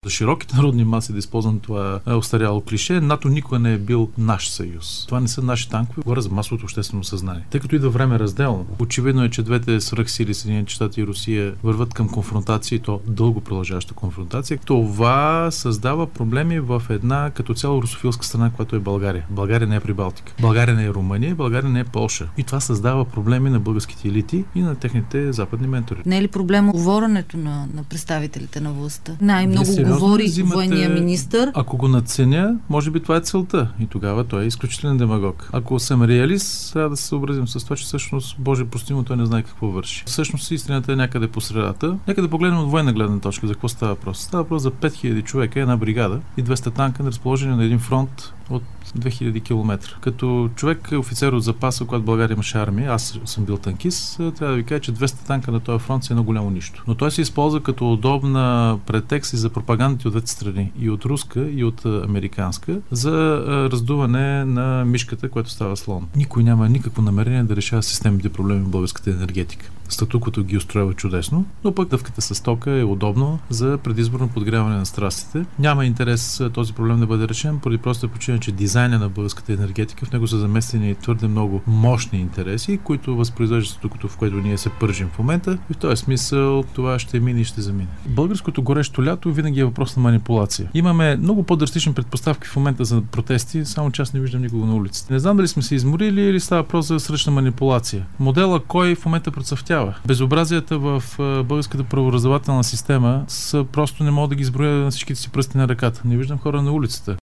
За широките народни маси, да използвам това остаряло клише, НАТО никога не е бил наш съюз. Това не са наши танкове, говоря за масовото обществено съзнание. Тъй като идва време разделно, очевидно е, че двете свръхсили, Съединените щати и Русия, върват към конфронтация, и то дълго продължаваща конфронтация. Това създава проблеми в една като цяло русофилска страна, която е България. България не е Прибалтика. България не е Румъния, България не е Полша. И това създава проблеми на българските елити и на техните западни ментори. Не е ли проблема говоренето на представителите на властта? Най-много говори военния министър. Ако го надценя, може би това е целта. И тогава той е изключителен демагог. Ако съм реалист, трябва да се съобразим с това, че всъщност, Боже прости, той не знае какво върши. Всъщност истината е някъде по средата. Нека да погледнем от военна гледна точка за какво става въпрос. Става въпрос за 5000 човека, една бригада и 200 танка, разположени на един фронт от 2000 км. Като човек, офицер от запаса, когато България имаше армия, аз съм бил танкист, трябва да ви кажа, че 200 танка на този фронт е едно голямо нищо. Но той се използва като удобна претекст и за пропагандите от двете страни, и от руска, и от американска, за раздуване на мишката, която става слон. Никой няма никакво намерение да решава системните проблеми в българската енергетика. Статуквото ги устроява чудесно, но пък дъвката с тока е удобно за предизборно подгряване на страстите. Няма интерес този проблем да бъде решен, поради просто причина, че дизайна на българската енергетика, в него са заместени твърде много мощни интереси, които възпроизвеждат статуквото, в което ние се пържим в момента. И в този смисъл това ще мине и ще замине. Българското горещо лято винаги е въпрос на манипулация. Имаме много по-драстични предпоставки в момента за протести, само че аз не виждам никого на улицата. Не знам дали сме се изморили или става въпрос за сръчна манипулация. Модела кой в момента процъфтява. Безобразията в българската правораздавателна система са просто не мога да ги изброя на всичките си пръсти на ръката. Не виждам хора на улицата.